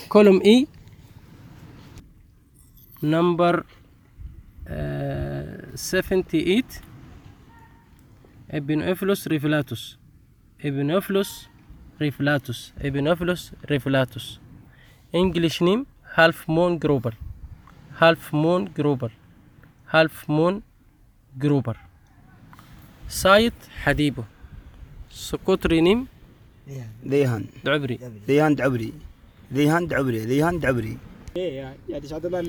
column E number 78 Epinophilus riflatus. Epinophilus riflatus. Epinophilus riflatus. English name half moon grouper. Half moon grouper. Half moon grouper. سايت حديبه. سكوتري نيم ذيهان دعبري. ذيهان دعبري ذيهان دعبري ذيهان دعبري.